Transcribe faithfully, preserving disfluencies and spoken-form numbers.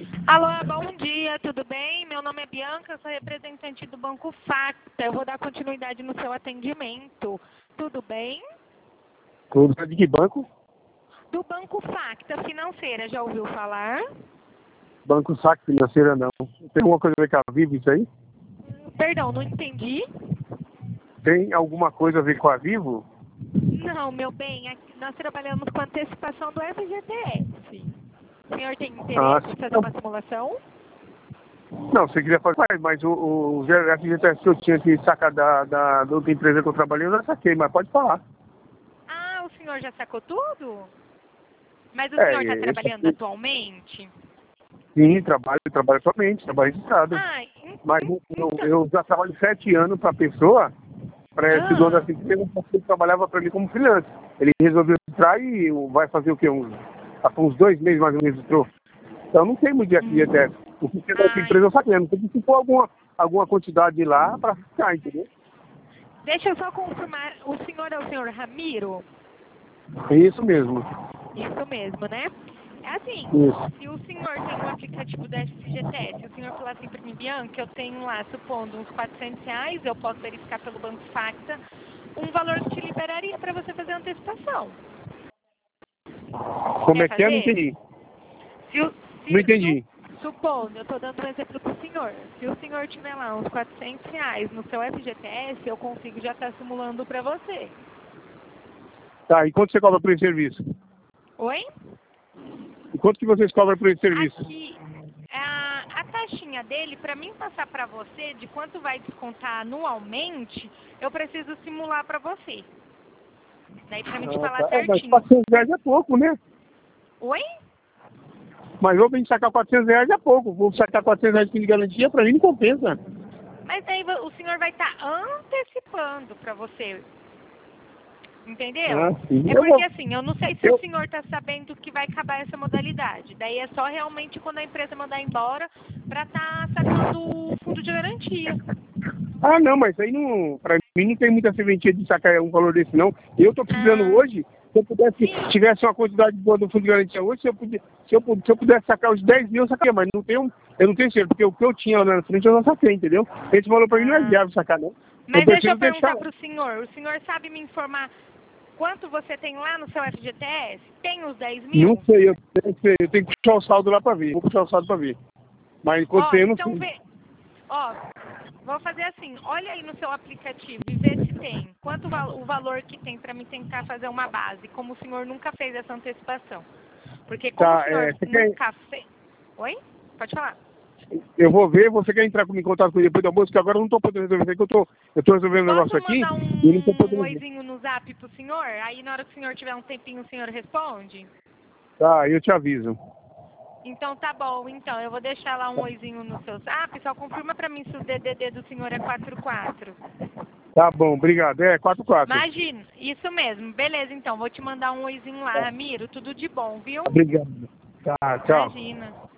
Alô, bom dia, tudo bem? Meu nome é Bianca, sou representante do Banco Facta. Eu vou dar continuidade no seu atendimento. Tudo bem? Clube de que banco? Do Banco Facta Financeira, já ouviu falar? Banco Saque Financeira não. Tem alguma coisa a ver com a Vivo isso aí? Perdão, não entendi? Tem alguma coisa a ver com a Vivo? Não, meu bem, aqui nós trabalhamos com antecipação do F G T S. O senhor tem Ah, interesse em sim. fazer uma simulação? Não, você queria fazer, mas o, o F G T S que eu tinha que sacar da, da, da outra empresa que eu trabalhei, eu já saquei, mas pode falar. Ah, o senhor já sacou tudo? Mas o É, senhor está esse trabalhando aqui, atualmente? sim, trabalho, trabalho somente, trabalho registrado. Ah, en- Mas en- eu, então... eu já trabalho sete anos para a pessoa, para esse dono Ah, dessa empresa, porque ele trabalhava para mim como freelancer. Ele resolveu entrar e vai fazer o quê? Uns, há uns dois meses mais ou menos entrou. Então não tem muito de F G T S. O que você dessa ah, empresa eu saquei, não sei se for alguma, alguma quantidade lá para ficar, entendeu? deixa eu só confirmar. O senhor é o senhor Ramiro? É isso mesmo. Isso mesmo, né? É assim, Isso. se o senhor tem um aplicativo da F G T S, se o senhor falar assim para mim, Bianca, eu tenho lá, supondo, uns quatrocentos reais, eu posso verificar pelo Banco Facta um valor que te liberaria para você fazer a antecipação. Como Quer é que é? Não fazer? entendi. Se, o- Não se su, entendi. supondo, eu estou dando um exemplo para o senhor, se o senhor tiver lá uns quatrocentos reais no seu F G T S, eu consigo já estar simulando para você. Tá, e quanto você cobra por esse serviço? Oi? E quanto que vocês cobram por esse serviço? Aqui, a, a taxinha dele, para mim passar para você de quanto vai descontar anualmente, eu preciso simular para você. Daí para mim te Ah, falar tá. É, mas certinho. quatrocentos reais é pouco, né? Oi? Mas vou vir sacar quatrocentos reais é pouco. Vou sacar quatrocentos reais de garantia, pra mim não compensa. Mas aí o senhor vai estar antecipando para você. Entendeu? Ah, sim. É Eu vou... porque assim, eu não sei se o Eu... senhor está sabendo que vai acabar essa modalidade. Daí é só realmente quando a empresa mandar embora para estar sacando o fundo de garantia. Ah, não, mas aí não... Pra mim não tem muita serventia de sacar um valor desse, não. Eu tô precisando Ah, hoje, se eu pudesse, se sim. tivesse uma quantidade boa do fundo de garantia hoje, se eu, puder, se eu, pu- se eu pudesse sacar os dez mil, eu sacaria, mas não tenho, eu não tenho certeza, porque o que eu tinha lá na frente eu não saquei, entendeu? Esse valor pra mim não é Ah. viável sacar, não. Eu Mas deixa eu prefiro deixar perguntar lá. para o senhor. O senhor sabe me informar quanto você tem lá no seu F G T S? Tem os dez Não mil? sei, eu tenho que, ver, eu tenho que puxar o saldo lá pra ver. Vou puxar o saldo pra ver. Mas enquanto Ó, tem, eu não então sei. vê. Ó, vou fazer assim. Olha aí no seu aplicativo e vê se tem. Quanto val- o valor que tem para me tentar fazer uma base, como o senhor nunca fez essa antecipação. Porque como o Tá, é, senhor você quer, nunca fez... Oi? Pode falar. eu vou ver, você quer entrar comigo em contato comigo depois do almoço, que agora eu não tô podendo resolver isso aqui, eu tô, eu tô resolvendo um negócio Posso aqui mandar e eu não tô um, um podendo ver. oizinho no zap pro senhor? Aí na hora que o senhor tiver um tempinho, o senhor responde? Tá, eu te aviso. Então tá bom, então eu vou deixar lá um oizinho no seu zap, só confirma pra mim se o D D D do senhor é quatro quatro. Tá bom, obrigado. É, quatro quatro. Imagina, isso mesmo. Beleza, então, vou te mandar um oizinho lá, Ramiro, tudo de bom, viu? Obrigado. Tá, tchau. Imagina.